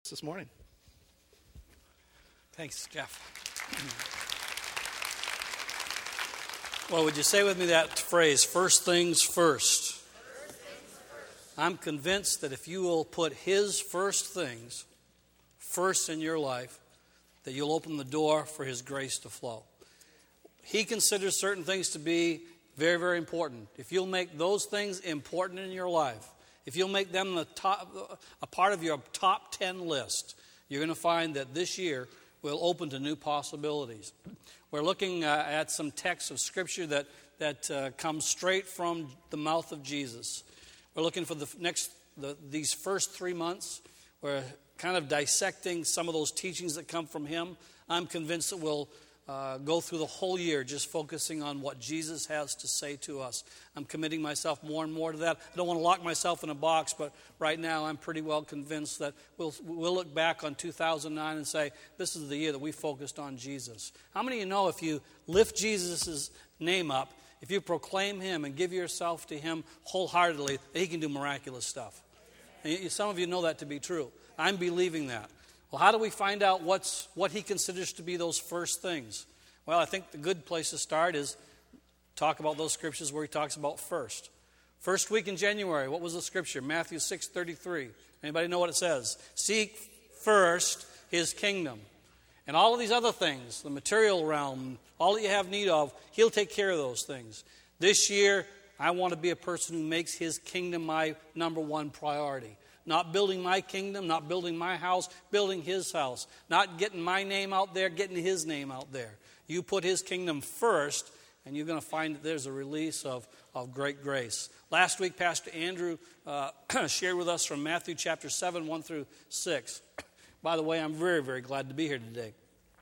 us this morning. Thanks, Jeff. Well, would you say with me that phrase, first things first? I'm convinced that if you will put His first things first in your life, that you'll open the door for His grace to flow. He considers certain things to be very, very important. If you'll make those things important in your life, if you'll make them a part of your top 10 list, you're going to find that this year will open to new possibilities. We're looking at some texts of Scripture that come straight from the mouth of Jesus. We're looking for these first 3 months. We're kind of dissecting some of those teachings that come from Him. I'm convinced that we'll go through the whole year just focusing on what Jesus has to say to us. I'm committing myself more and more to that. I don't want to lock myself in a box, but right now I'm pretty well convinced that we'll look back on 2009 and say, this is the year that we focused on Jesus. How many of you know if you lift Jesus' name up, if you proclaim Him and give yourself to Him wholeheartedly, that He can do miraculous stuff? And some of you know that to be true. I'm believing that. Well, how do we find out what He considers to be those first things? Well, I think the good place to start is talk about those scriptures where He talks about first. First week in January, what was the scripture? Matthew 6:33. Anybody know what it says? Seek first His kingdom. And all of these other things, the material realm, all that you have need of, He'll take care of those things. This year, I want to be a person who makes His kingdom my number one priority. Not building my kingdom, not building my house, building His house. Not getting my name out there, getting His name out there. You put His kingdom first, and you're going to find that there's a release of great grace. Last week, Pastor Andrew shared with us from Matthew chapter 7, 1 through 6. By the way, I'm very, very glad to be here today.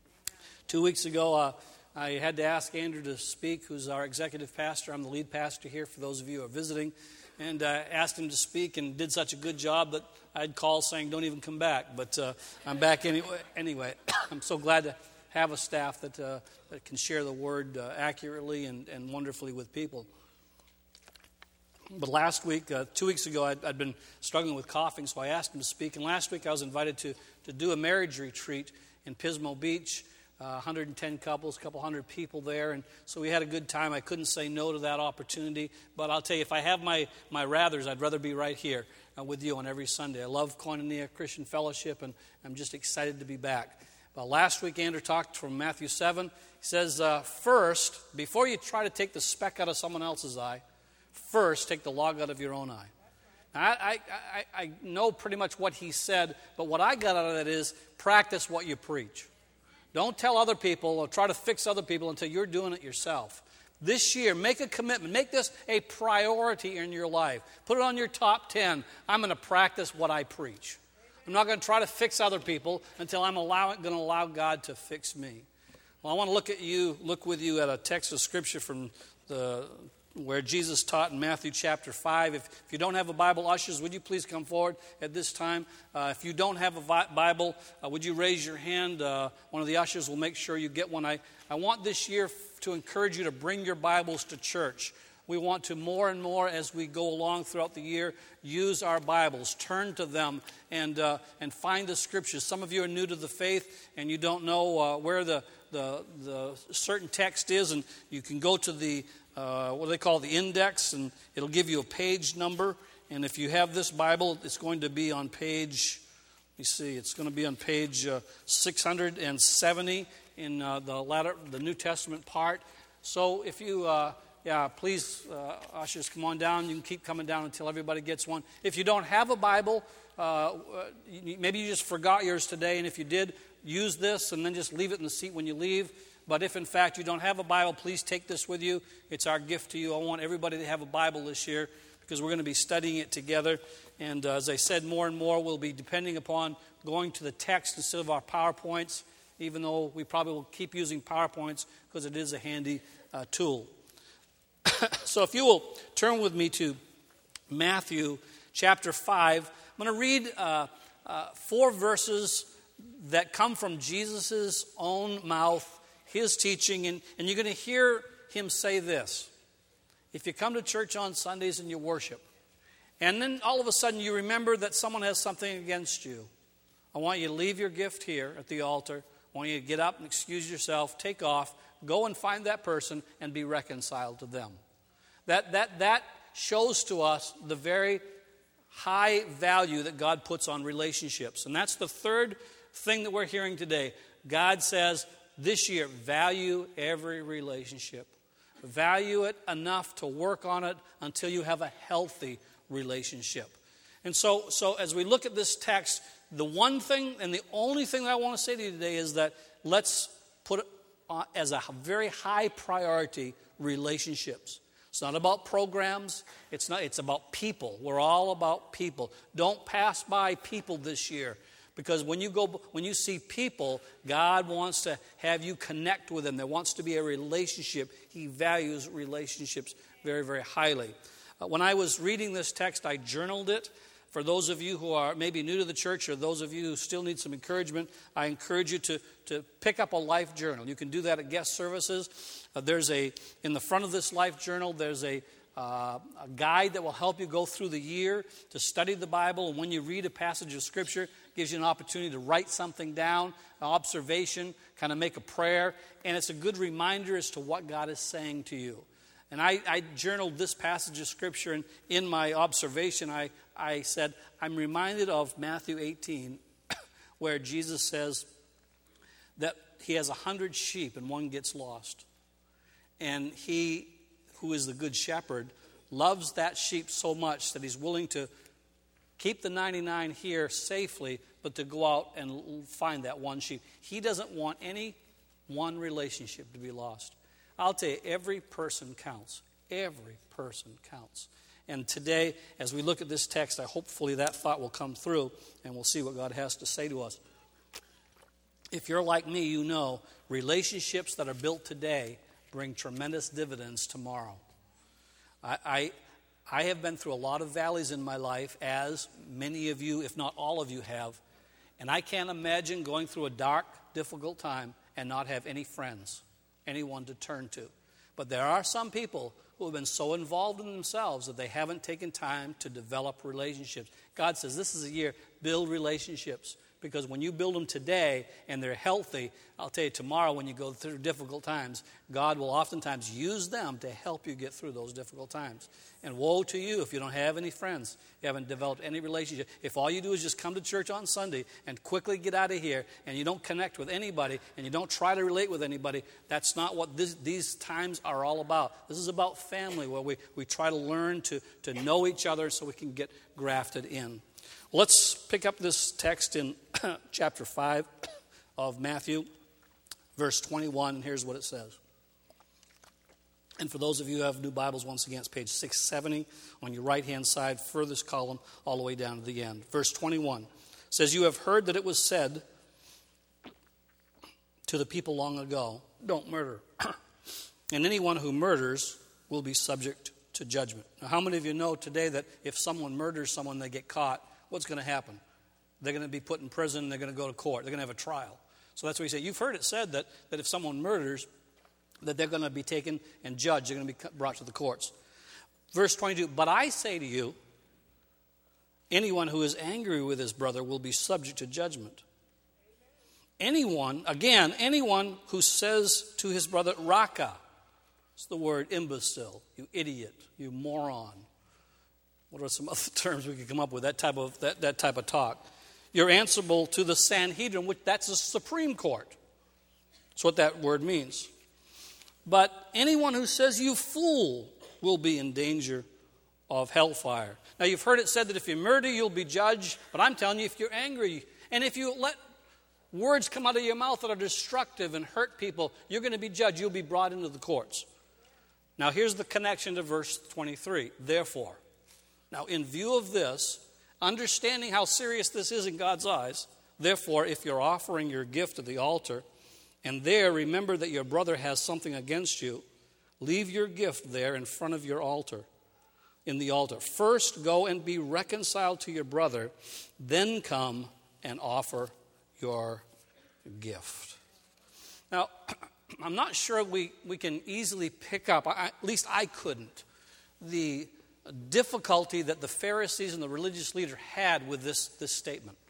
2 weeks ago, I had to ask Andrew to speak, who's our executive pastor. I'm the lead pastor here for those of you who are visiting. And asked him to speak and did such a good job that I'd call saying, don't even come back. But I'm back anyway. I'm so glad to have a staff that can share the word accurately and wonderfully with people. But last week, 2 weeks ago, I'd been struggling with coughing, so I asked him to speak. And last week I was invited to do a marriage retreat in Pismo Beach. 110 couples, a couple hundred people there, and so we had a good time. I couldn't say no to that opportunity, but I'll tell you, if I have my rathers, I'd rather be right here with you on every Sunday. I love Koinonia Christian Fellowship, and I'm just excited to be back. But last week, Andrew talked from Matthew 7. He says, first, before you try to take the speck out of someone else's eye, first take the log out of your own eye. Now, I know pretty much what he said, but what I got out of that is practice what you preach. Don't tell other people or try to fix other people until you're doing it yourself. This year, make a commitment. Make this a priority in your life. Put it on your top 10. I'm going to practice what I preach. I'm not going to try to fix other people until I'm going to allow God to fix me. Well, I want to look with you at a text of Scripture from where Jesus taught in Matthew chapter 5. If you don't have a Bible, ushers, would you please come forward at this time? If you don't have a Bible, would you raise your hand? One of the ushers will make sure you get one. I want this year to encourage you to bring your Bibles to church. We want to more and more as we go along throughout the year use our Bibles, turn to them, and find the Scriptures. Some of you are new to the faith and you don't know where the certain text is, and you can go to the what they call the index, and it'll give you a page number. And if you have this Bible, it's going to be on page, it's going to be on page 670 in the New Testament part. So if you, please, ushers, come on down. You can keep coming down until everybody gets one. If you don't have a Bible, maybe you just forgot yours today, and if you did, use this and then just leave it in the seat when you leave. But if, in fact, you don't have a Bible, please take this with you. It's our gift to you. I want everybody to have a Bible this year because we're going to be studying it together. And as I said, more and more we'll be depending upon going to the text instead of our PowerPoints, even though we probably will keep using PowerPoints because it is a handy tool. So if you will turn with me to Matthew chapter 5, I'm going to read 4 verses that come from Jesus' own mouth, His teaching, and you're going to hear Him say this. If you come to church on Sundays and you worship, and then all of a sudden you remember that someone has something against you, I want you to leave your gift here at the altar. I want you to get up and excuse yourself, take off, go and find that person and be reconciled to them. That shows to us the very high value that God puts on relationships. And that's the third thing that we're hearing today. God says this year, value every relationship. Value it enough to work on it until you have a healthy relationship. And so as we look at this text, the one thing and the only thing that I want to say to you today is that let's put as a very high priority relationships. It's not about programs. It's about people. We're all about people. Don't pass by people this year, because when you see people, God wants to have you connect with them. There wants to be a relationship. He values relationships very, very highly. When I was reading this text, I journaled it. For those of you who are maybe new to the church, or those of you who still need some encouragement, I encourage you to pick up a life journal. You can do that at guest services. In the front of this life journal, there's a guide that will help you go through the year to study the Bible. And when you read a passage of Scripture, it gives you an opportunity to write something down, an observation, kind of make a prayer. And it's a good reminder as to what God is saying to you. And I journaled this passage of Scripture, and in my observation, I said, I'm reminded of Matthew 18, where Jesus says that he has 100 sheep and one gets lost. And he, who is the good shepherd, loves that sheep so much that he's willing to keep the 99 here safely, but to go out and find that one sheep. He doesn't want any one relationship to be lost. I'll tell you, every person counts. Every person counts. And today, as we look at this text, hopefully that thought will come through, and we'll see what God has to say to us. If you're like me, you know relationships that are built today bring tremendous dividends tomorrow. I have been through a lot of valleys in my life, as many of you, if not all of you, have. And I can't imagine going through a dark, difficult time and not have any friends, anyone to turn to. But there are some people who have been so involved in themselves that they haven't taken time to develop relationships. God says this is a year, build relationships. Because when you build them today and they're healthy, I'll tell you tomorrow when you go through difficult times, God will oftentimes use them to help you get through those difficult times. And woe to you if you don't have any friends, you haven't developed any relationship. If all you do is just come to church on Sunday and quickly get out of here, and you don't connect with anybody and you don't try to relate with anybody, that's not what these times are all about. This is about family, where we try to learn to know each other so we can get grafted in. Let's pick up this text in chapter 5 of Matthew, verse 21. Here's what it says. And for those of you who have new Bibles, once again, it's page 670 on your right-hand side, furthest column, all the way down to the end. Verse 21 says, "You have heard that it was said to the people long ago, 'Don't murder.' And anyone who murders will be subject to judgment." Now, how many of you know today that if someone murders someone, they get caught, what's going to happen? They're going to be put in prison. They're going to go to court. They're going to have a trial. So that's what he said. You've heard it said that if someone murders, that they're going to be taken and judged. They're going to be brought to the courts. Verse 22, "But I say to you, anyone who is angry with his brother will be subject to judgment. Anyone who says to his brother, 'Raka,'" it's the word imbecile, you idiot, you moron. What are some other terms we could come up with? That type of talk. "You're answerable to the Sanhedrin," which that's the Supreme Court. That's what that word means. "But anyone who says, 'You fool,' will be in danger of hellfire." Now, you've heard it said that if you murder, you'll be judged. But I'm telling you, if you're angry, and if you let words come out of your mouth that are destructive and hurt people, you're going to be judged. You'll be brought into the courts. Now, here's the connection to verse 23. "Therefore." Now, in view of this, understanding how serious this is in God's eyes, "Therefore, if you're offering your gift at the altar, and there remember that your brother has something against you, leave your gift there in front of your altar, in the altar. First go and be reconciled to your brother, then come and offer your gift." Now, I'm not sure we can easily pick up, at least I couldn't, the difficulty that the Pharisees and the religious leader had with this statement.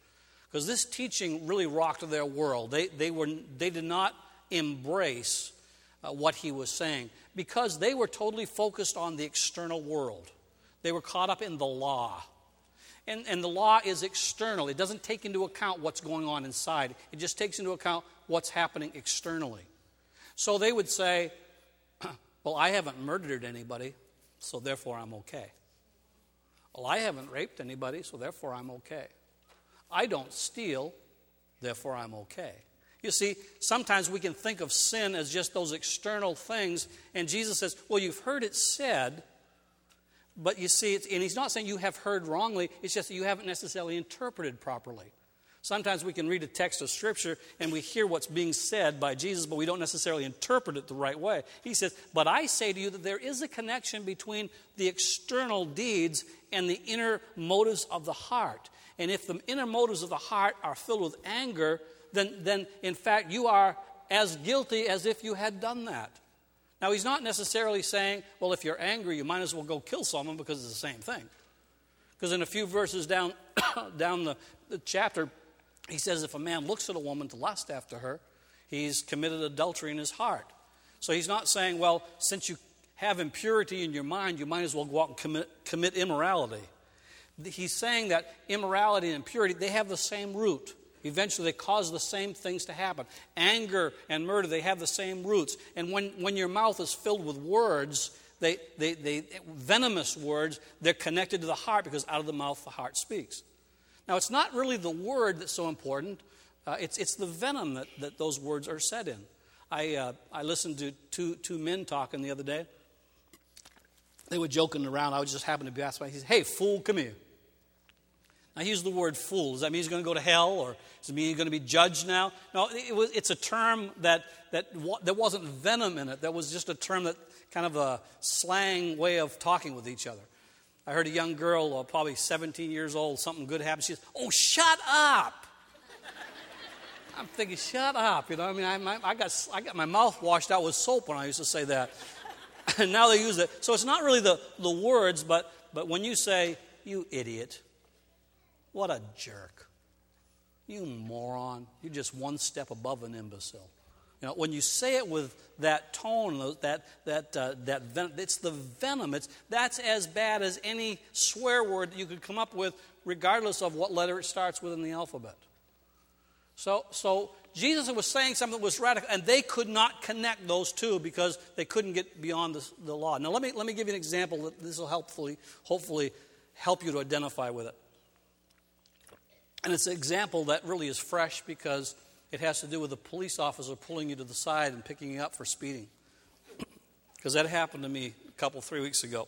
Because this teaching really rocked their world. They did not embrace what he was saying because they were totally focused on the external world. They were caught up in the law. And the law is external. It doesn't take into account what's going on inside. It just takes into account what's happening externally. So they would say, well, I haven't murdered anybody, so therefore I'm okay. Well, I haven't raped anybody, so therefore I'm okay. I don't steal, therefore I'm okay. You see, sometimes we can think of sin as just those external things, and Jesus says, well, you've heard it said, but you see, and he's not saying you have heard wrongly, it's just that you haven't necessarily interpreted properly. Sometimes we can read a text of Scripture and we hear what's being said by Jesus, but we don't necessarily interpret it the right way. He says, but I say to you that there is a connection between the external deeds and the inner motives of the heart. And if the inner motives of the heart are filled with anger, then in fact you are as guilty as if you had done that. Now, he's not necessarily saying, well, if you're angry, you might as well go kill someone because it's the same thing. Because in a few verses down the chapter, he says if a man looks at a woman to lust after her, he's committed adultery in his heart. So he's not saying, well, since you have impurity in your mind, you might as well go out and commit immorality. He's saying that immorality and impurity, they have the same root. Eventually, they cause the same things to happen. Anger and murder, they have the same roots. And when your mouth is filled with words, they venomous words, they're connected to the heart because out of the mouth the heart speaks. Now, it's not really the word that's so important. It's the venom that those words are said in. I listened to two men talking the other day. They were joking around. I was just happened to be asked by. He said, "Hey, fool, come here." Now, he used the word fool. Does that mean he's going to go to hell, or does it mean he's going to be judged now? No, it's a term that wasn't venom in it. That was just a term that kind of a slang way of talking with each other. I heard a young girl, probably 17 years old, something good happened. She says, "Oh, shut up." I'm thinking, shut up. You know, I mean, I got my mouth washed out with soap when I used to say that. And now they use it. So it's not really the words, but when you say, "You idiot," what a jerk. You moron. You're just one step above an imbecile. You know, when you say it with that tone, that venom, it's the venom. That's as bad as any swear word that you could come up with, regardless of what letter it starts with in the alphabet. So Jesus was saying something that was radical, and they could not connect those two because they couldn't get beyond the law. Now let me give you an example that this will hopefully help you to identify with it. And it's an example that really is fresh because it has to do with a police officer pulling you to the side and picking you up for speeding. Because that happened to me 3 weeks ago.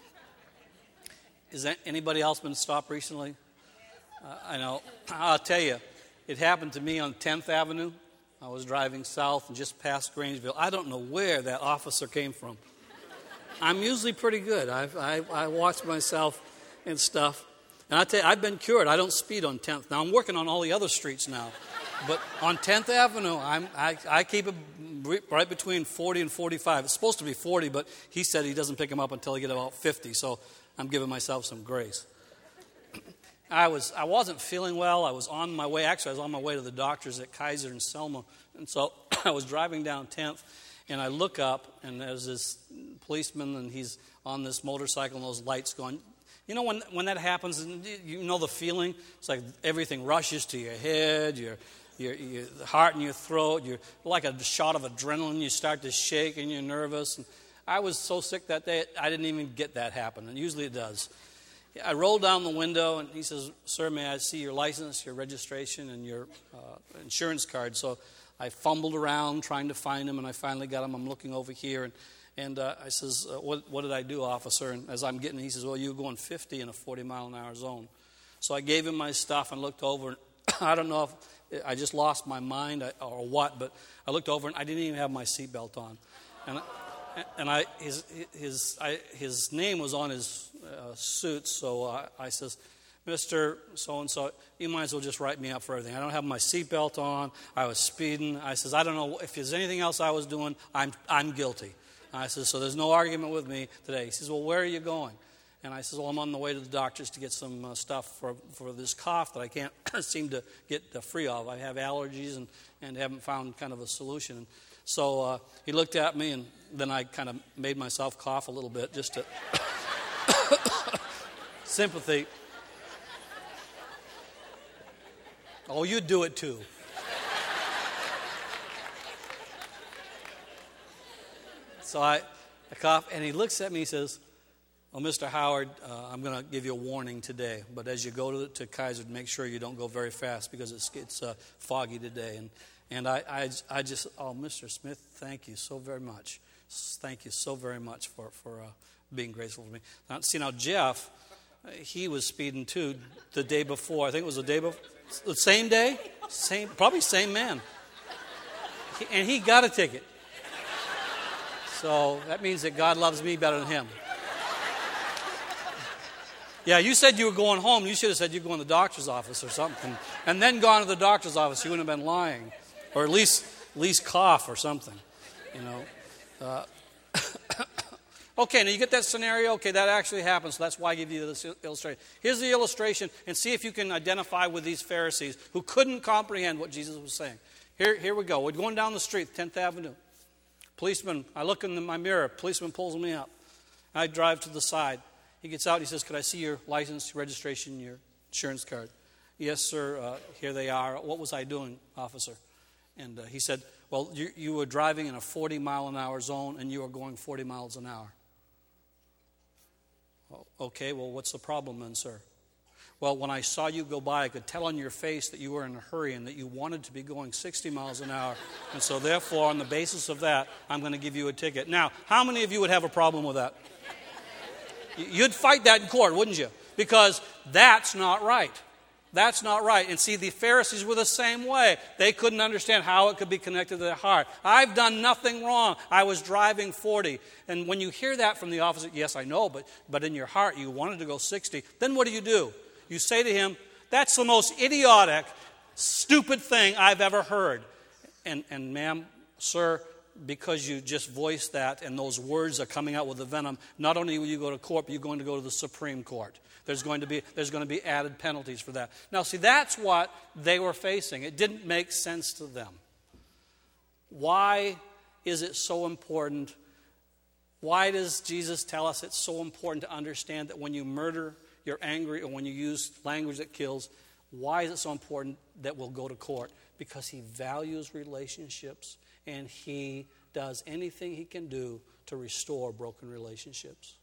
Is that anybody else been stopped recently? I know. I'll tell you, it happened to me on 10th Avenue. I was driving south and just past Grangeville. I don't know where that officer came from. I'm usually pretty good. I watch myself and stuff. And I tell you, I've been cured. I don't speed on 10th. Now, I'm working on all the other streets now. But on 10th Avenue, I keep it right between 40 and 45. It's supposed to be 40, but he said he doesn't pick them up until I get about 50. So I'm giving myself some grace. I wasn't feeling well. I was on my way. Actually, I was on my way to the doctors at Kaiser and Selma. And so I was driving down 10th, and I look up, and there's this policeman, and he's on this motorcycle, and those lights going. You know when that happens, and you know the feeling? It's like everything rushes to your head, your heart in your throat. You're like a shot of adrenaline. You start to shake, and you're nervous. And I was so sick that day, I didn't even get that happen, and usually it does. I rolled down the window, and he says, "Sir, may I see your license, your registration, and your insurance card?" So I fumbled around trying to find him, and I finally got him. I'm looking over here, and I says, what did I do, officer? And as I'm getting, he says, "Well, you were going 50 in a 40-mile-an-hour zone." So I gave him my stuff and looked over, and I don't know if I just lost my mind or what, but I looked over, and I didn't even have my seatbelt on. And his name was on his suit, so I says, "Mr. So-and-so, you might as well just write me up for everything. I don't have my seatbelt on. I was speeding." I says, "I don't know if there's anything else I was doing. I'm guilty." I says, "So there's no argument with me today." He says, "Well, where are you going?" And I says, well, I'm on the way to the doctor's to get some stuff for this cough that I can't seem to get free of. I have allergies and haven't found kind of a solution. And so he looked at me, and then I kind of made myself cough a little bit just to sympathy. Oh, you do it too. So I cough, and he looks at me, he says, well, Mr. Howard, I'm going to give you a warning today, but as you go to Kaiser, make sure you don't go very fast because it's foggy today. And I just, oh, Mr. Smith, thank you so very much. Thank you so very much for being graceful to me. Now, Jeff, he was speeding too the day before. I think it was the day before. The same day? Probably same man. And he got a ticket. So that means that God loves me better than him. Yeah, you said you were going home. You should have said you're going to the doctor's office or something. And then gone to the doctor's office. You wouldn't have been lying. Or at least cough or something. You know. Okay, now you get that scenario. Okay, that actually happens. So that's why I give you this illustration. Here's the illustration, and see if you can identify with these Pharisees who couldn't comprehend what Jesus was saying. Here we go. We're going down the street, 10th Avenue. Policeman, I look in my mirror. Policeman pulls me up. I drive to the side. He gets out. He says, could I see your license, your registration, your insurance card? Yes, sir. Here they are. What was I doing, officer? And he said, well, you were driving in a 40-mile-an-hour zone, and you were going 40 miles an hour. Okay, well, what's the problem then, sir? Well, when I saw you go by, I could tell on your face that you were in a hurry and that you wanted to be going 60 miles an hour. And so therefore, on the basis of that, I'm going to give you a ticket. Now, how many of you would have a problem with that? You'd fight that in court, wouldn't you? Because that's not right. That's not right. And see, the Pharisees were the same way. They couldn't understand how it could be connected to their heart. I've done nothing wrong. I was driving 40. And when you hear that from the officer, yes, I know, but in your heart you wanted to go 60, then what do? You say to him, that's the most idiotic, stupid thing I've ever heard. And ma'am, sir, because you just voiced that and those words are coming out with the venom, not only will you go to court, but you're going to go to the Supreme Court. There's going to be added penalties for that. Now, see, that's what they were facing. It didn't make sense to them. Why is it so important? Why does Jesus tell us it's so important to understand that when you murder, you're angry, or when you use language that kills? Why is it so important that we'll go to court? Because he values relationships, and he does anything he can do to restore broken relationships.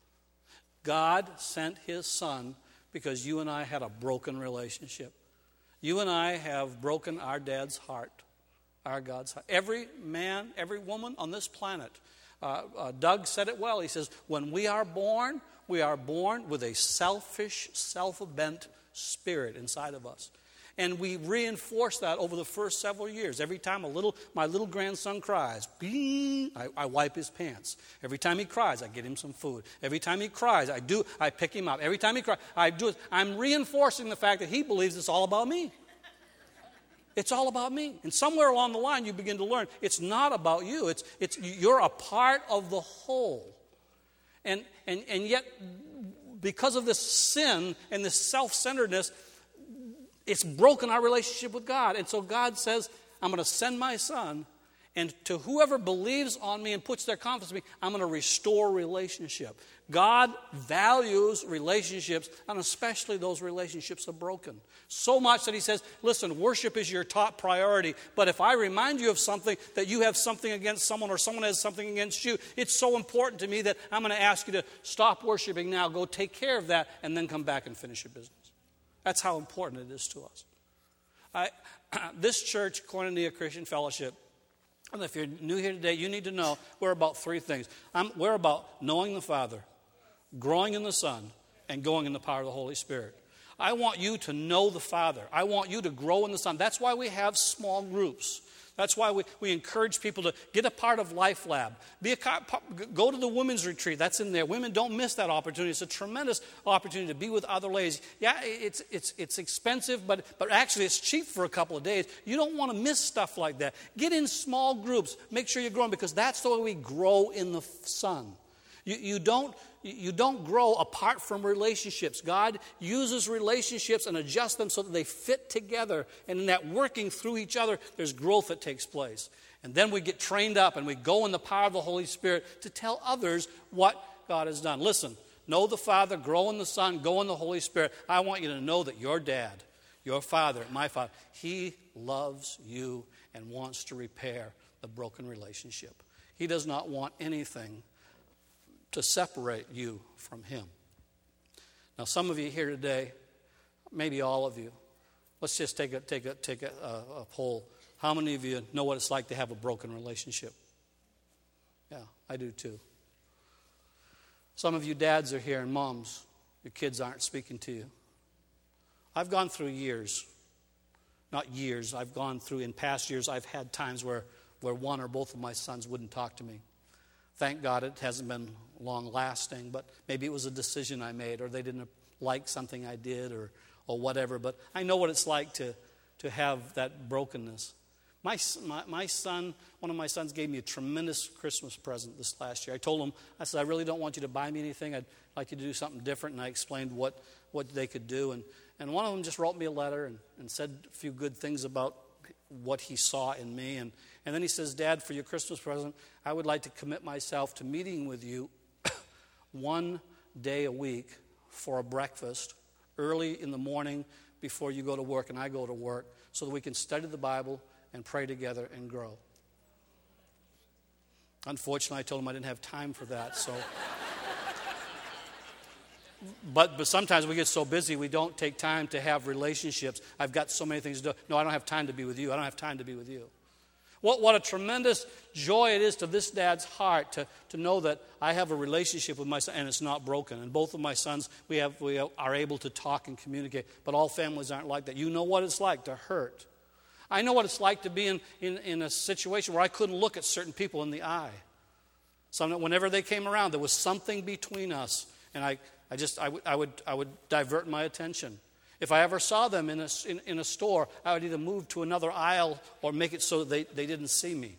God sent his son because you and I had a broken relationship. You and I have broken our dad's heart, our God's heart. Every man, every woman on this planet. Doug said it well. He says, when we are born with a selfish, self-bent spirit inside of us. And we reinforce that over the first several years. Every time my little grandson cries, I wipe his pants. Every time he cries, I get him some food. Every time he cries, I pick him up. Every time he cries, I do it. I'm reinforcing the fact that he believes it's all about me. It's all about me. And somewhere along the line, you begin to learn it's not about you. You're a part of the whole. And yet, because of this sin and this self-centeredness, it's broken our relationship with God. And so God says, I'm going to send my son, and to whoever believes on me and puts their confidence in me, I'm going to restore relationship. God values relationships, and especially those relationships are broken. So much that he says, listen, worship is your top priority, but if I remind you of something, that you have something against someone or someone has something against you, it's so important to me that I'm going to ask you to stop worshiping now, go take care of that, and then come back and finish your business. That's how important it is to us. This church, Koinonia Christian Fellowship, and if you're new here today, you need to know we're about three things. We're about knowing the Father, growing in the Son, and going in the power of the Holy Spirit. I want you to know the Father. I want you to grow in the Son. That's why we have small groups. That's why we encourage people to get a part of Life Lab. Go to the women's retreat. That's in there. Women, don't miss that opportunity. It's a tremendous opportunity to be with other ladies. Yeah, it's expensive, but actually it's cheap for a couple of days. You don't want to miss stuff like that. Get in small groups. Make sure you're growing, because that's the way we grow in the Son. You don't grow apart from relationships. God uses relationships and adjusts them so that they fit together. And in that working through each other, there's growth that takes place. And then we get trained up and we go in the power of the Holy Spirit to tell others what God has done. Listen, know the Father, grow in the Son, go in the Holy Spirit. I want you to know that your dad, your father, my father, he loves you and wants to repair the broken relationship. He does not want anything to separate you from him. Now, some of you here today, maybe all of you, let's just take a poll. How many of you know what it's like to have a broken relationship? Yeah, I do too. Some of you dads are here and moms, your kids aren't speaking to you. I've gone through years, not years, I've gone through, in past years, I've had times where one or both of my sons wouldn't talk to me. Thank God it hasn't been long lasting, but maybe it was a decision I made, or they didn't like something I did, or whatever. But I know what it's like to have that brokenness. My son, one of my sons gave me a tremendous Christmas present this last year. I told him, I said, I really don't want you to buy me anything. I'd like you to do something different. And I explained what they could do. And one of them just wrote me a letter and said a few good things about what he saw in me. And then he says, Dad, for your Christmas present, I would like to commit myself to meeting with you one day a week for a breakfast early in the morning before you go to work and I go to work, so that we can study the Bible and pray together and grow. Unfortunately, I told him I didn't have time for that. So, but sometimes we get so busy we don't take time to have relationships. I've got so many things to do. No, I don't have time to be with you. I don't have time to be with you. What a tremendous joy it is to this dad's heart to know that I have a relationship with my son and it's not broken. And both of my sons, we are able to talk and communicate. But all families aren't like that. You know what it's like to hurt. I know what it's like to be in a situation where I couldn't look at certain people in the eye. Whenever they came around, there was something between us, and I would divert my attention. If I ever saw them in a store, I would either move to another aisle or make it so they didn't see me.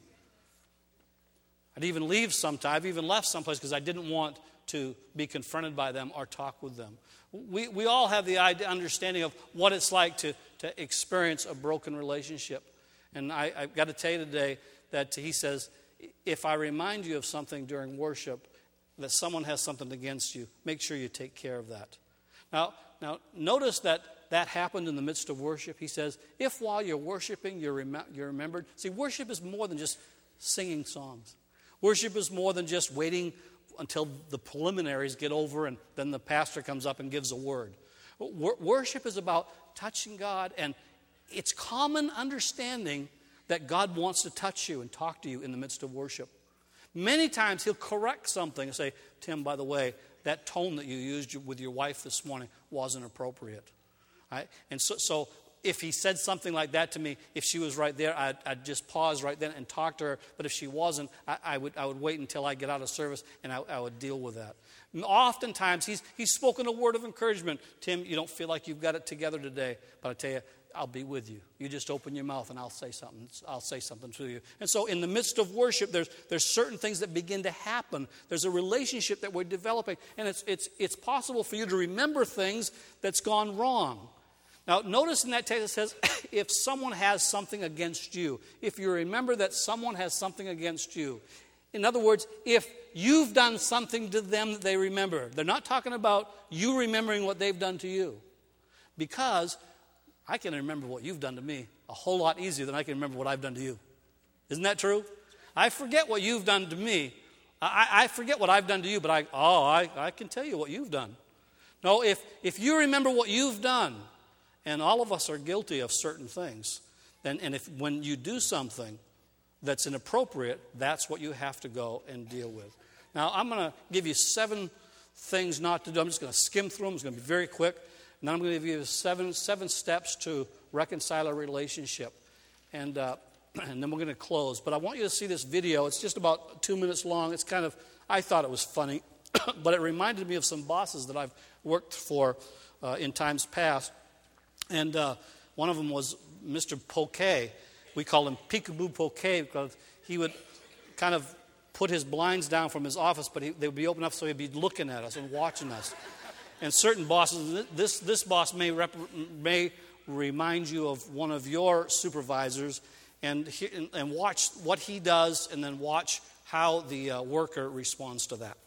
I'd even leave sometime. I've even left someplace because I didn't want to be confronted by them or talk with them. We all have the understanding of what it's like to experience a broken relationship. And I've got to tell you today that he says, if I remind you of something during worship, that someone has something against you, make sure you take care of that. Now notice that happened in the midst of worship. He says, if while you're worshiping, you're remembered. See, worship is more than just singing songs. Worship is more than just waiting until the preliminaries get over and then the pastor comes up and gives a word. Worship is about touching God, and it's common understanding that God wants to touch you and talk to you in the midst of worship. Many times he'll correct something and say, Tim, by the way, that tone that you used with your wife this morning wasn't appropriate. Right? And so if he said something like that to me, if she was right there, I'd just pause right then and talk to her. But if she wasn't, I would wait until I get out of service and I would deal with that. And oftentimes he's spoken a word of encouragement. Tim, you don't feel like you've got it together today, but I tell you, I'll be with you. You just open your mouth and I'll say something. I'll say something to you. And so in the midst of worship, there's certain things that begin to happen. There's a relationship that we're developing. And it's possible for you to remember things that's gone wrong. Now, notice in that text it says, if someone has something against you, if you remember that someone has something against you. In other words, if you've done something to them that they remember. They're not talking about you remembering what they've done to you. Because I can remember what you've done to me a whole lot easier than I can remember what I've done to you. Isn't that true? I forget what you've done to me. I forget what I've done to you, but I can tell you what you've done. No, if you remember what you've done, and all of us are guilty of certain things, and if when you do something that's inappropriate, that's what you have to go and deal with. Now, I'm going to give you 7 things not to do. I'm just going to skim through them. It's going to be very quick. And then I'm going to give you seven steps to reconcile a relationship. And then we're going to close. But I want you to see this video. It's just about 2 minutes long. It's kind of, I thought it was funny, but it reminded me of some bosses that I've worked for in times past. And one of them was Mr. Poquet. We called him Peekaboo Poquet because he would kind of put his blinds down from his office, but they would be open enough so he'd be looking at us and watching us. And certain bosses, this boss may remind you of one of your supervisors, and watch what he does, and then watch how the worker responds to that.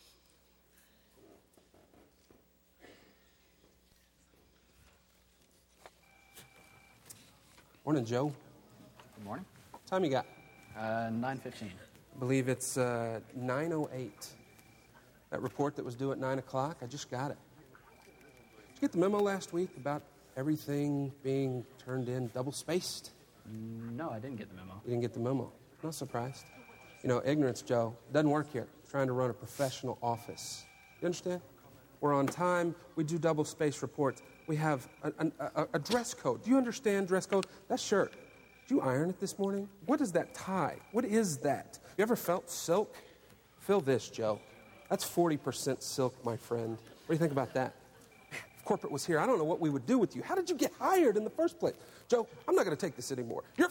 Morning, Joe. Good morning. What time you got? 9:15. I believe it's 9:08. That report that was due at 9 o'clock, I just got it. Did you get the memo last week about everything being turned in double-spaced? No, I didn't get the memo. You didn't get the memo. Not surprised. You know, ignorance, Joe, doesn't work here. Trying to run a professional office. You understand? We're on time. We do double-spaced reports. We have a dress code. Do you understand dress code? That shirt. Did you iron it this morning? What is that tie? What is that? You ever felt silk? Feel this, Joe. That's 40% silk, my friend. What do you think about that? Man, if corporate was here, I don't know what we would do with you. How did you get hired in the first place? Joe, I'm not going to take this anymore. You're...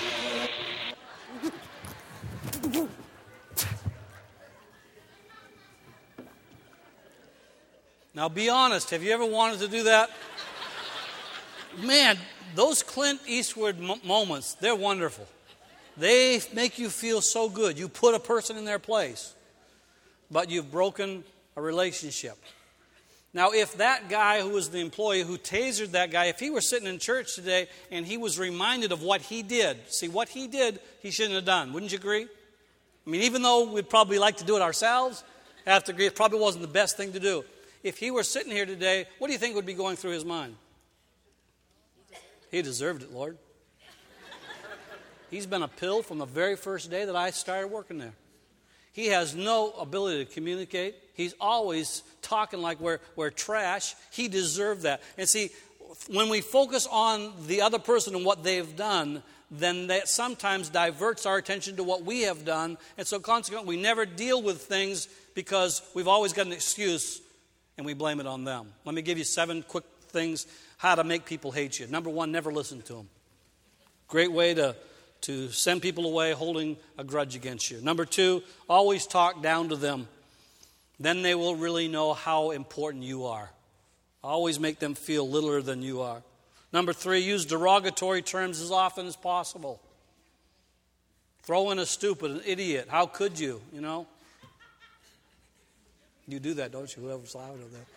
Now, be honest. Have you ever wanted to do that? Man, those Clint Eastwood moments, they're wonderful. They make you feel so good. You put a person in their place, but you've broken a relationship. Now, if that guy who was the employee who tasered that guy, if he were sitting in church today and he was reminded of what he did, see, what he did, he shouldn't have done. Wouldn't you agree? I mean, even though we'd probably like to do it ourselves, I have to agree it probably wasn't the best thing to do. If he were sitting here today, what do you think would be going through his mind? He deserved it, Lord. He's been a pill from the very first day that I started working there. He has no ability to communicate. He's always talking like we're trash. He deserved that. And see, when we focus on the other person and what they've done, then that sometimes diverts our attention to what we have done. And so consequently, we never deal with things because we've always got an excuse and we blame it on them. Let me give you 7 quick things how to make people hate you. Number 1, never listen to them. Great way to send people away holding a grudge against you. Number 2, always talk down to them. Then they will really know how important you are. Always make them feel littler than you are. Number 3, use derogatory terms as often as possible. Throw in a stupid, an idiot. How could you, you know? You do that, don't you? Whoever's loud over there.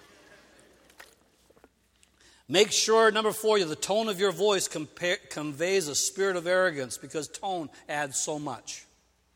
Make sure, number 4, the tone of your voice conveys a spirit of arrogance because tone adds so much.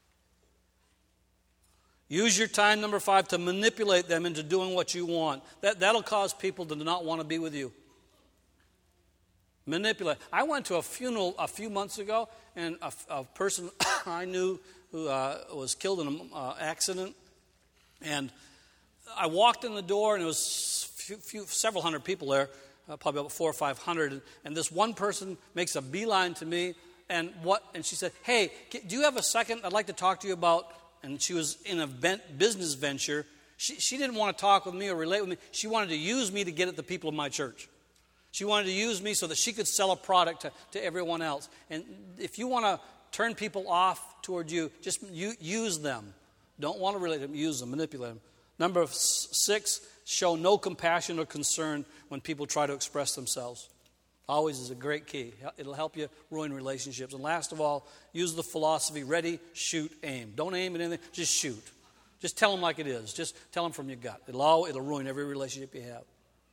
Use your time, number 5, to manipulate them into doing what you want. That'll cause people to not want to be with you. Manipulate. I went to a funeral a few months ago, and a person I knew who was killed in an accident. And I walked in the door, and there was several hundred people there, probably about 400 or 500. And this one person makes a beeline to me, and she said, "Hey, do you have a second? I'd like to talk to you about." And she was in a business venture. She didn't want to talk with me or relate with me. She wanted to use me to get at the people of my church. She wanted to use me so that she could sell a product to everyone else. And if you want to turn people off toward you, just use them. Don't want to relate to them, use them, manipulate them. Number 6, show no compassion or concern when people try to express themselves. Always is a great key. It'll help you ruin relationships. And last of all, use the philosophy, ready, shoot, aim. Don't aim at anything, just shoot. Just tell them like it is. Just tell them from your gut. It'll ruin every relationship you have.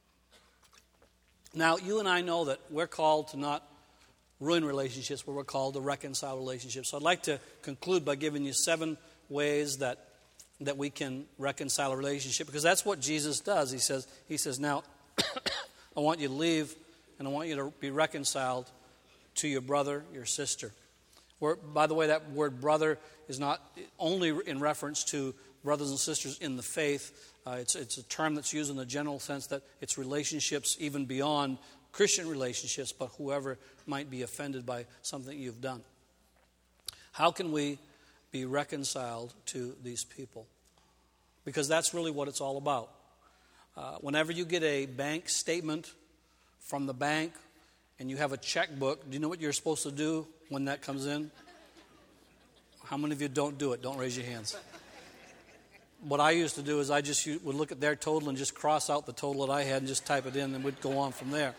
Now, you and I know that we're called to not ruin relationships, but we're called to reconcile relationships. So I'd like to conclude by giving you 7 ways that we can reconcile a relationship, because that's what Jesus does. He says, now, I want you to leave, and I want you to be reconciled to your brother, your sister. By the way, that word brother is not only in reference to brothers and sisters in the faith. It's a term that's used in the general sense that it's relationships even beyond Christian relationships, but whoever might be offended by something you've done. How can we be reconciled to these people? Because that's really what it's all about. Whenever you get a bank statement from the bank and you have a checkbook, do you know what you're supposed to do when that comes in? How many of you don't do it? Don't raise your hands. What I used to do is I just would look at their total and just cross out the total that I had and just type it in, and we'd go on from there.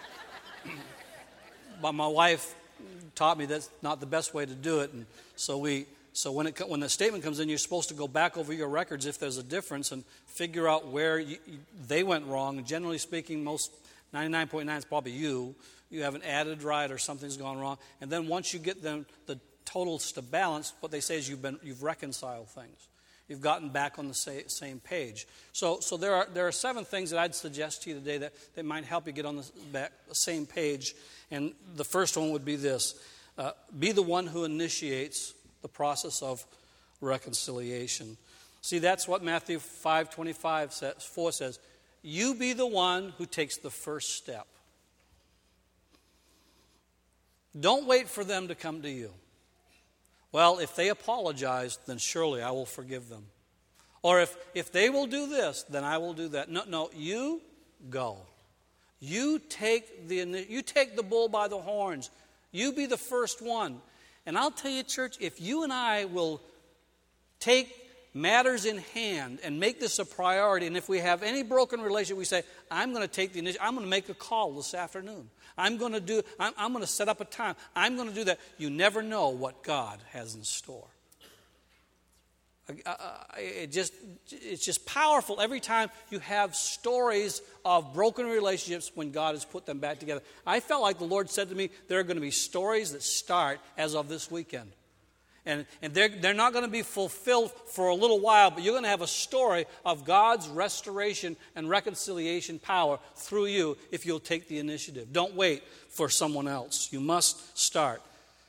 But my wife taught me that's not the best way to do it, and so when the statement comes in, you're supposed to go back over your records if there's a difference and figure out where they went wrong. And generally speaking, most 99.9 is probably you. You haven't added right or something's gone wrong. And then once you get the totals to balance, what they say is you've reconciled things. You've gotten back on the same page. So there are 7 things that I'd suggest to you today that might help you get on the same page. And the first one would be this. Be the one who initiates the process of reconciliation. See, that's what Matthew 5:4 says. You be the one who takes the first step. Don't wait for them to come to you. Well, if they apologize, then surely I will forgive them. Or if they will do this, then I will do that. No, you go. You take the bull by the horns. You be the first one. And I'll tell you, church, if you and I will take matters in hand and make this a priority, and if we have any broken relationship, we say, I'm going to take the initiative. I'm going to make a call this afternoon. I'm going to set up a time. I'm going to do that. You never know what God has in store. It's just powerful every time you have stories of broken relationships when God has put them back together. I felt like the Lord said to me, there are going to be stories that start as of this weekend. And they're not going to be fulfilled for a little while, but you're going to have a story of God's restoration and reconciliation power through you if you'll take the initiative. Don't wait for someone else. You must start.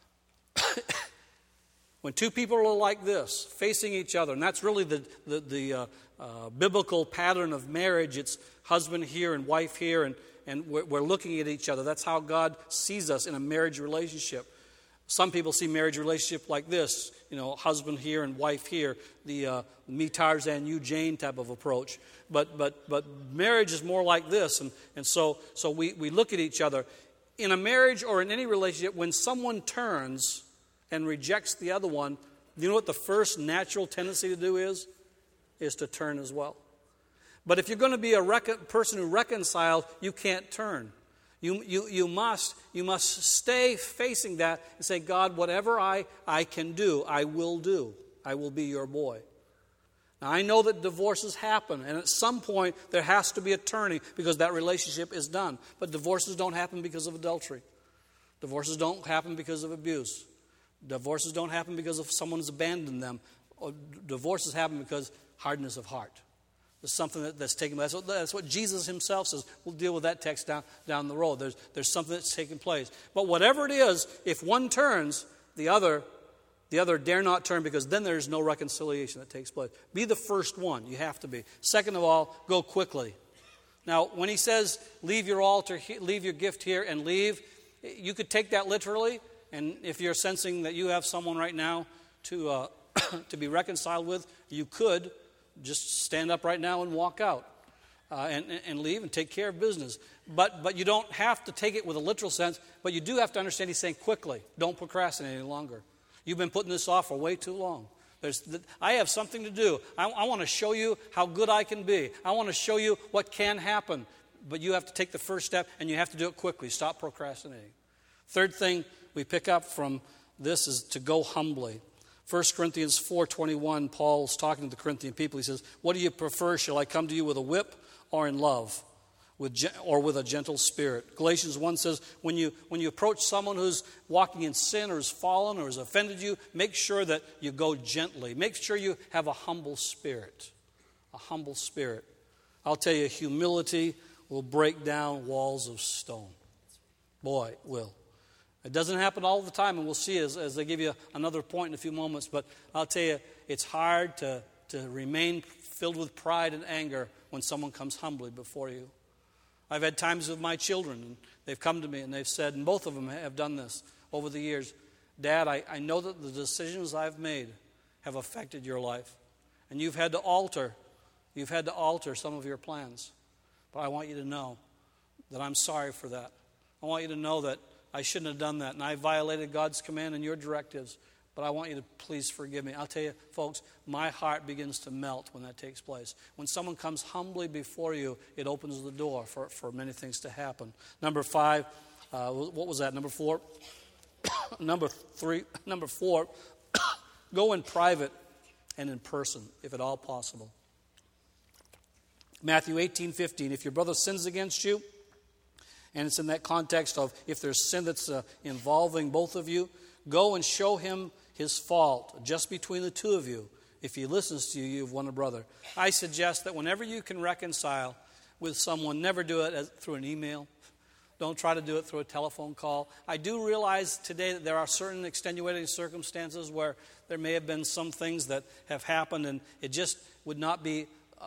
When two people are like this, facing each other, and that's really the biblical pattern of marriage. It's husband here and wife here, and we're looking at each other. That's how God sees us in a marriage relationship. Some people see marriage relationship like this, husband here and wife here, the me Tarzan, you Jane type of approach. But marriage is more like this, and so we look at each other. In a marriage or in any relationship, when someone turns and rejects the other one, you know what the first natural tendency to do is? Is to turn as well. But if you're going to be a person who reconciles, you can't turn. You must stay facing that and say, God, whatever I can do, I will do. I will be your boy. Now, I know that divorces happen, and at some point there has to be a turning because that relationship is done. But divorces don't happen because of adultery. Divorces don't happen because of abuse. Divorces don't happen because of someone's abandoned them. Divorces happen because hardness of heart. There's something that's taken place. That's what Jesus himself says. We'll deal with that text down the road. There's something that's taken place. But whatever it is, if one turns, the other dare not turn, because then there's no reconciliation that takes place. Be the first one. You have to be. Second of all, go quickly. Now, when he says, leave your altar, leave your gift here and leave, you could take that literally. And if you're sensing that you have someone right now to be reconciled with, you could just stand up right now and walk out and leave and take care of business. But you don't have to take it with a literal sense, but you do have to understand he's saying quickly. Don't procrastinate any longer. You've been putting this off for way too long. I have something to do. I want to show you how good I can be. I want to show you what can happen. But you have to take the first step, and you have to do it quickly. Stop procrastinating. Third thing we pick up from this is to go humbly. 1 Corinthians 4:21, Paul's talking to the Corinthian people. He says, what do you prefer? Shall I come to you with a whip or in love? Or with a gentle spirit? Galatians 1 says, when you approach someone who's walking in sin or has fallen or has offended you, make sure that you go gently. Make sure you have a humble spirit. A humble spirit. I'll tell you, humility will break down walls of stone. Boy, it will. It doesn't happen all the time, and we'll see as they give you another point in a few moments. But I'll tell you, it's hard to remain filled with pride and anger when someone comes humbly before you. I've had times with my children, and they've come to me and they've said, and both of them have done this over the years, Dad, I know that the decisions I've made have affected your life, and you've had to alter some of your plans. But I want you to know that I'm sorry for that. I want you to know that I shouldn't have done that, and I violated God's command and your directives. but I want you to please forgive me. I'll tell you, folks, my heart begins to melt when that takes place. When someone comes humbly before you, it opens the door for many things to happen. Number 5, what was that? Number 4? Number 4, go in private and in person, if at all possible. Matthew 18:15, if your brother sins against you, and it's in that context of if there's sin that's involving both of you, go and show him his fault just between the two of you. If he listens to you, you've won a brother. I suggest that whenever you can reconcile with someone, never do it through an email. Don't try to do it through a telephone call. I do realize today that there are certain extenuating circumstances where there may have been some things that have happened, and it just would not be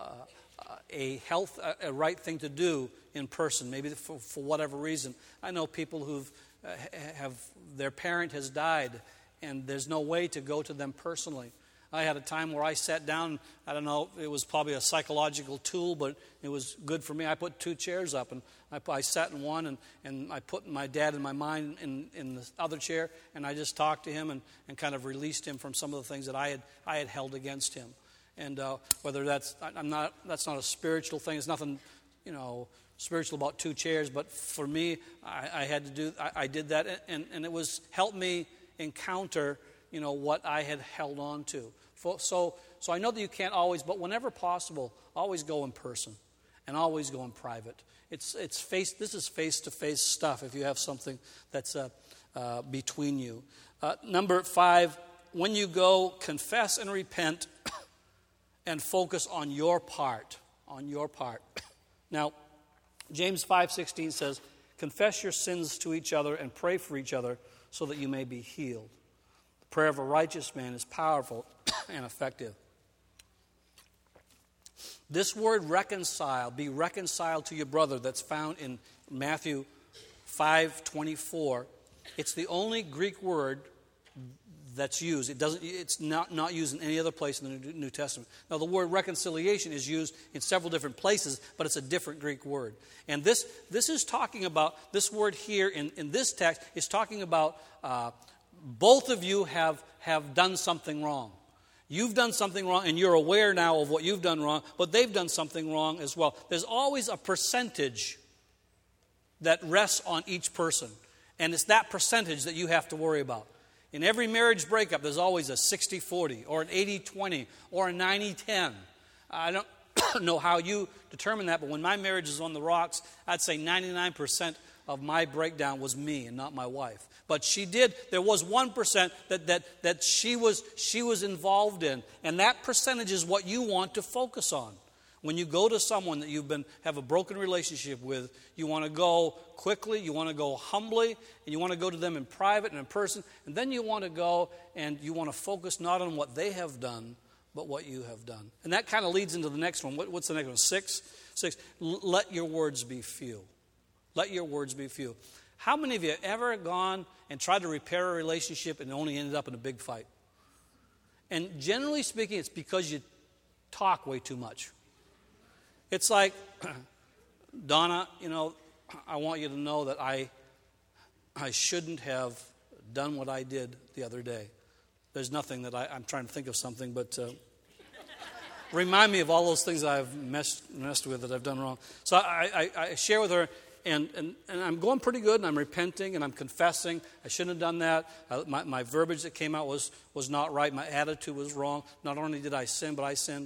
a right thing to do in person, maybe for whatever reason. I know people who've their parent has died, and there's no way to go to them personally. I had a time where I sat down, I don't know, it was probably a psychological tool, but it was good for me. I put 2 chairs up, and I sat in one, and I put my dad in my mind in the other chair, and I just talked to him and kind of released him from some of the things that I had held against him. And whether that's not a spiritual thing, it's nothing, spiritual about 2 chairs, but for me, I did that, and it was helped me encounter, what I had held on to. So I know that you can't always, but whenever possible, always go in person and always go in private. This is face-to-face stuff if you have something that's between you. Number 5, when you go, confess and repent and focus on your part. On your part. Now, James 5:16 says, confess your sins to each other and pray for each other so that you may be healed. The prayer of a righteous man is powerful and effective. This word reconcile, be reconciled to your brother, that's found in Matthew 5:24. It's the only Greek word that's used. It's not used in any other place in the New Testament. Now, the word reconciliation is used in several different places, but it's a different Greek word. And this is talking about, this word here in this text is talking about both of you have done something wrong. You've done something wrong, and you're aware now of what you've done wrong, but they've done something wrong as well. There's always a percentage that rests on each person, and it's that percentage that you have to worry about. In every marriage breakup, there's always a 60-40 or an 80-20 or a 90-10. I don't know how you determine that, but when my marriage was on the rocks, I'd say 99% of my breakdown was me and not my wife. But there was 1% that she was involved in, and that percentage is what you want to focus on. When you go to someone that have a broken relationship with, you want to go quickly, you want to go humbly, and you want to go to them in private and in person, and then you want to go and you want to focus not on what they have done, but what you have done. And that kind of leads into the next one. What's the next one? 6. Let your words be few. Let your words be few. How many of you have ever gone and tried to repair a relationship and only ended up in a big fight? And generally speaking, it's because you talk way too much. It's like, Donna, I want you to know that I shouldn't have done what I did the other day. There's nothing that I'm trying to think of something, but remind me of all those things that I've messed with that I've done wrong. So I share with her, and I'm going pretty good, and I'm repenting, and I'm confessing. I shouldn't have done that. My verbiage that came out was not right. My attitude was wrong. Not only did I sin, but I sinned.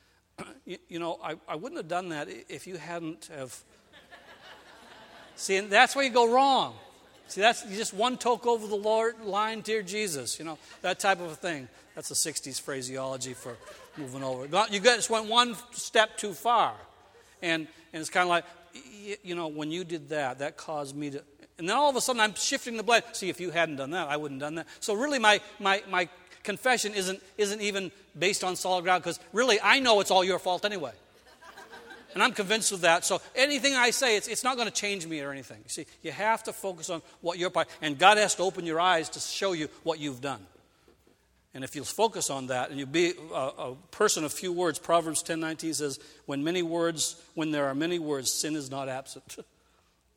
I wouldn't have done that if you hadn't have. See, and that's where you go wrong. See, that's just one toke over the line, dear Jesus. That type of a thing. That's a 60s phraseology for moving over. You just went one step too far. And it's kind of like, when you did that, that caused me to. And then all of a sudden I'm shifting the blame. See, if you hadn't done that, I wouldn't have done that. So really my confession isn't even based on solid ground, because really I know it's all your fault anyway. And I'm convinced of that. So anything I say, it's not going to change me or anything. You see, you have to focus on what your part, and God has to open your eyes to show you what you've done. And if you'll focus on that, and you'll be a person of few words, Proverbs 10:19 says, when there are many words, sin is not absent.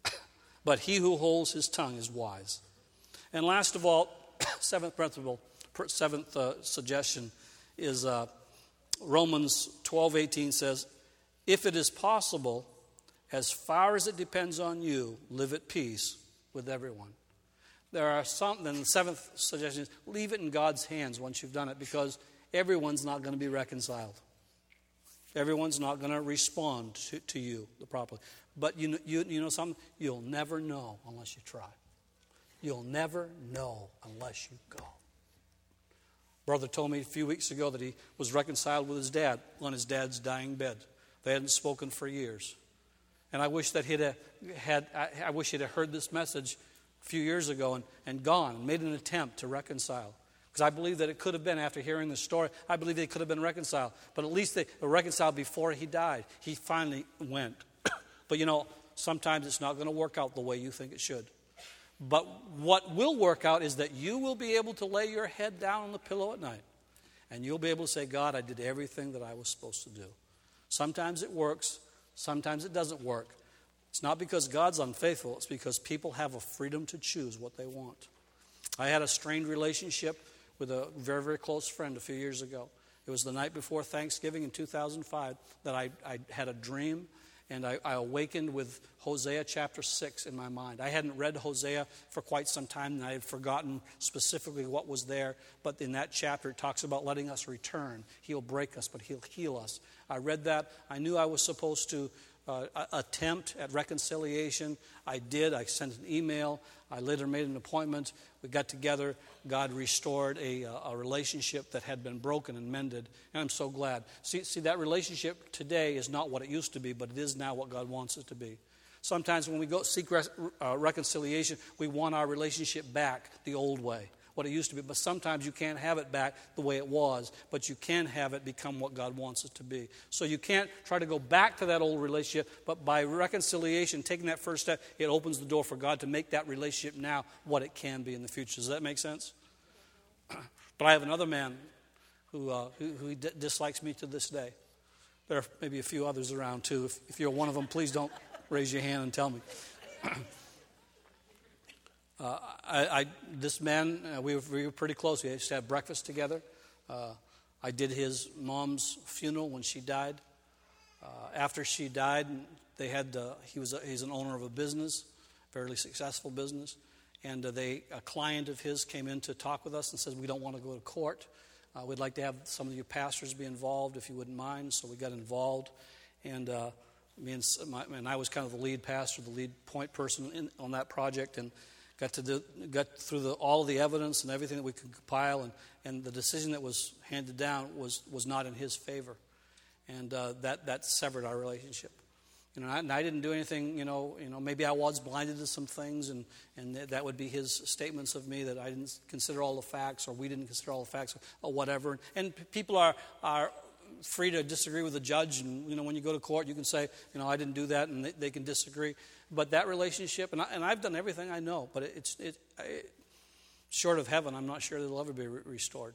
But he who holds his tongue is wise. And last of all, 7th principle, seventh suggestion is Romans 12:18 says, if it is possible, as far as it depends on you, live at peace with everyone. There are some, then the seventh suggestion is leave it in God's hands once you've done it, because everyone's not going to be reconciled. Everyone's not going to respond to you properly. But you know something? You'll never know unless you try. You'll never know unless you go. Brother told me a few weeks ago that he was reconciled with his dad on his dad's dying bed. They hadn't spoken for years. And I wish that he'd have heard this message a few years ago and gone and made an attempt to reconcile. Because I believe that it could have been, after hearing the story, I believe they could have been reconciled. But at least they were reconciled before he died. He finally went. But sometimes it's not going to work out the way you think it should. But what will work out is that you will be able to lay your head down on the pillow at night. And you'll be able to say, God, I did everything that I was supposed to do. Sometimes it works. Sometimes it doesn't work. It's not because God's unfaithful. It's because people have a freedom to choose what they want. I had a strained relationship with a very, very close friend a few years ago. It was the night before Thanksgiving in 2005 that I had a dream, and I awakened with Hosea chapter 6 in my mind. I hadn't read Hosea for quite some time, and I had forgotten specifically what was there. But in that chapter, it talks about letting us return. He'll break us, but He'll heal us. I read that. I knew I was supposed to attempt at reconciliation. I did. I sent an email. I later made an appointment. We got together. God restored a relationship that had been broken and mended. And I'm so glad. See, that relationship today is not what it used to be, but it is now what God wants it to be. Sometimes when we go seek reconciliation, we want our relationship back the old way, what it used to be. But sometimes you can't have it back the way it was, but you can have it become what God wants it to be. So you can't try to go back to that old relationship, but by reconciliation, taking that first step, it opens the door for God to make that relationship now what it can be in the future. Does that make sense? But I have another man who dislikes me to this day. There are maybe a few others around too. If you're one of them, please don't raise your hand and tell me. This man, we were pretty close. We used to have breakfast together. I did his mom's funeral when she died. After she died, he's an owner of a business, fairly successful business, and a client of his came in to talk with us and said, we don't want to go to court. We'd like to have some of you pastors be involved, if you wouldn't mind. So we got involved, and I was kind of the lead pastor, the lead point person on that project, and got through all of the evidence and everything that we could compile, and the decision that was handed down was not in his favor, and that severed our relationship. And I didn't do anything. Maybe I was blinded to some things, and that would be his statements of me that I didn't consider all the facts, or we didn't consider all the facts, or whatever. And people are free to disagree with the judge, and when you go to court, you can say, I didn't do that, and they can disagree. But that relationship, and I've done everything I know, but it's short of heaven, I'm not sure it'll ever be restored.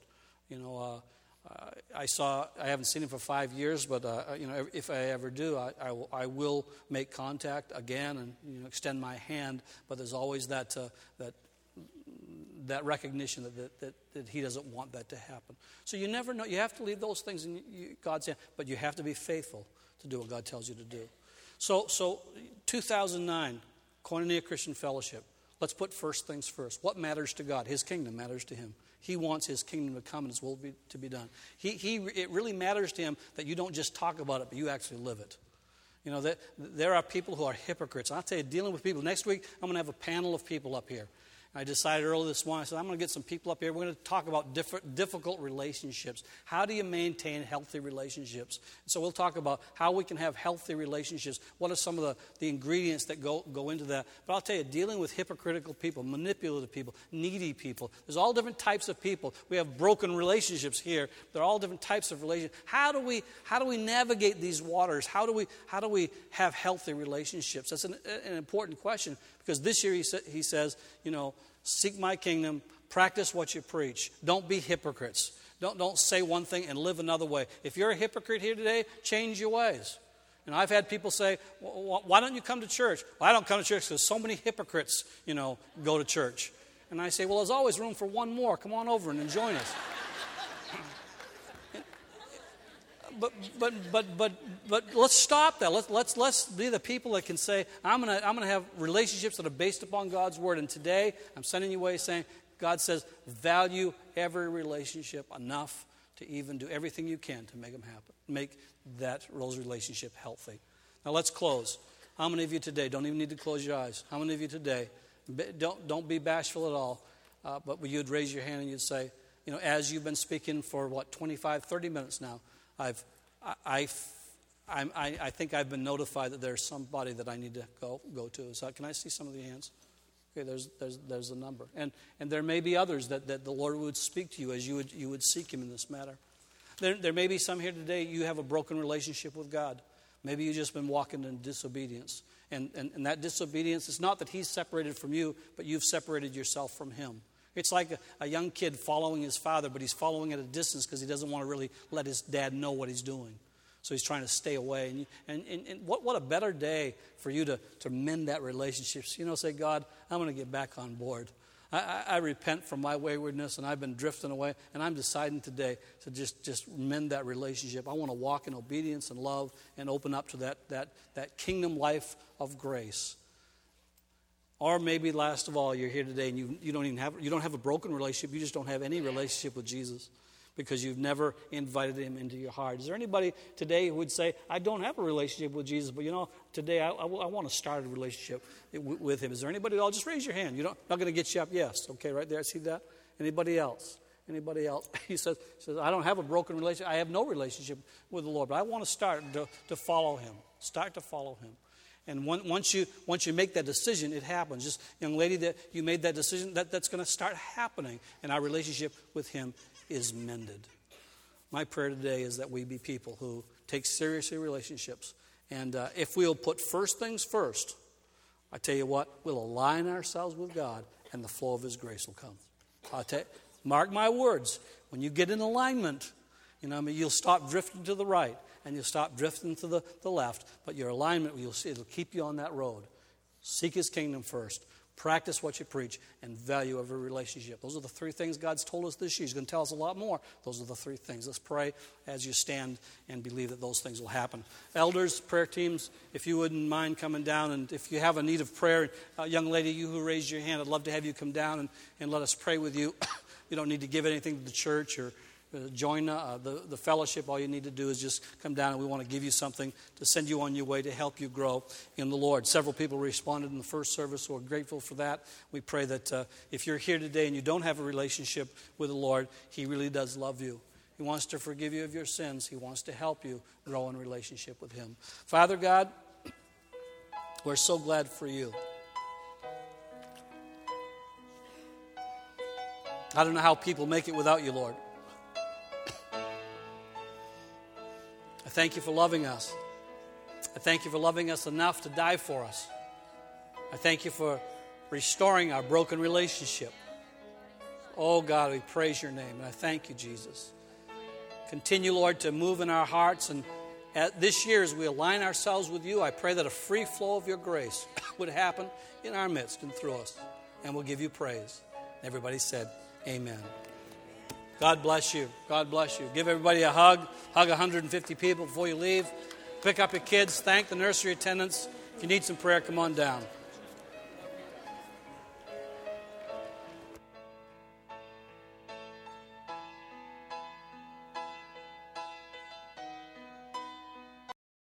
I haven't seen him for 5 years, but if I ever do, I will make contact again and extend my hand. But there's always that recognition that he doesn't want that to happen. So you never know. You have to leave those things in God's hand, but you have to be faithful to do what God tells you to do. So 2009, Koinonia Christian Fellowship. Let's put first things first. What matters to God? His kingdom matters to Him. He wants His kingdom to come and His will to be done. It really matters to Him that you don't just talk about it, but you actually live it. That there are people who are hypocrites. I'll tell you, dealing with people. Next week, I'm going to have a panel of people up here. I decided early this morning, I said, I'm going to get some people up here. We're going to talk about difficult relationships. How do you maintain healthy relationships? So we'll talk about how we can have healthy relationships. What are some of the ingredients that go into that? But I'll tell you, dealing with hypocritical people, manipulative people, needy people, there's all different types of people. We have broken relationships here. There are all different types of relationships. How do we navigate these waters? How do we have healthy relationships? That's an important question, because this year he says, seek my kingdom, practice what you preach. Don't be hypocrites. Don't say one thing and live another way. If you're a hypocrite here today, change your ways. And I've had people say, why don't you come to church? Well, I don't come to church because so many hypocrites, go to church. And I say, well, there's always room for one more. Come on over and join us. But let's stop that. Let's be the people that can say, I'm gonna have relationships that are based upon God's word. And today, I'm sending you away saying, God says, value every relationship enough to even do everything you can to make them happen, make those relationship healthy. Now let's close. How many of you today don't even need to close your eyes? How many of you today don't be bashful at all, but you'd raise your hand and you'd say, as you've been speaking for 25, 30 minutes now, I think I've been notified that there's somebody that I need to go to. So can I see some of the hands? Okay, there's a number, and there may be others that the Lord would speak to you as you would seek Him in this matter. There may be some here today. You have a broken relationship with God. Maybe you've just been walking in disobedience, and that disobedience is not that He's separated from you, but you've separated yourself from Him. It's like a young kid following his father, but he's following at a distance because he doesn't want to really let his dad know what he's doing. So he's trying to stay away. And what a better day for you to mend that relationship. Say, God, I'm going to get back on board. I repent from my waywardness, and I've been drifting away, and I'm deciding today to just mend that relationship. I want to walk in obedience and love and open up to that kingdom life of grace. Or maybe last of all, you're here today and you don't have a broken relationship. You just don't have any relationship with Jesus because you've never invited Him into your heart. Is there anybody today who would say, I don't have a relationship with Jesus, but today I want to start a relationship with Him? Is there anybody at all? Just raise your hand. Not going to get you up. Yes. Okay, right there. I see that. Anybody else? Anybody else? He says, I don't have a broken relationship. I have no relationship with the Lord, but I want to start to follow Him. Start to follow Him. And once you make that decision, it happens. Just, young lady, that you made that decision, that's going to start happening, and our relationship with Him is mended. My prayer today is that we be people who take seriously relationships. And if we'll put first things first, I tell you what, we'll align ourselves with God, and the flow of His grace will come. Mark my words, when you get in alignment, you'll stop drifting to the right. And you'll stop drifting to the left. But your alignment, you'll see, it'll keep you on that road. Seek His kingdom first. Practice what you preach. And value every relationship. Those are the three things God's told us this year. He's going to tell us a lot more. Those are the three things. Let's pray as you stand and believe that those things will happen. Elders, prayer teams, if you wouldn't mind coming down. And if you have a need of prayer, young lady, you who raised your hand, I'd love to have you come down and let us pray with you. You don't need to give anything to the church or join the fellowship. All you need to do is just come down, and we want to give you something to send you on your way to help you grow in the Lord. Several people responded in the first service, so we're grateful for that. We pray that if you're here today and you don't have a relationship with the Lord, He really does love you. He wants to forgive you of your sins. He wants to help you grow in relationship with Him. Father God, we're so glad for you. I don't know how people make it without you, Lord. I thank you for loving us. I thank you for loving us enough to die for us. I thank you for restoring our broken relationship. Oh God, we praise your name, and I thank you, Jesus. Continue, Lord, to move in our hearts, and this year as we align ourselves with you, I pray that a free flow of your grace would happen in our midst and through us, and we'll give you praise. Everybody said, amen. God bless you. God bless you. Give everybody a hug. Hug 150 people before you leave. Pick up your kids. Thank the nursery attendants. If you need some prayer, come on down.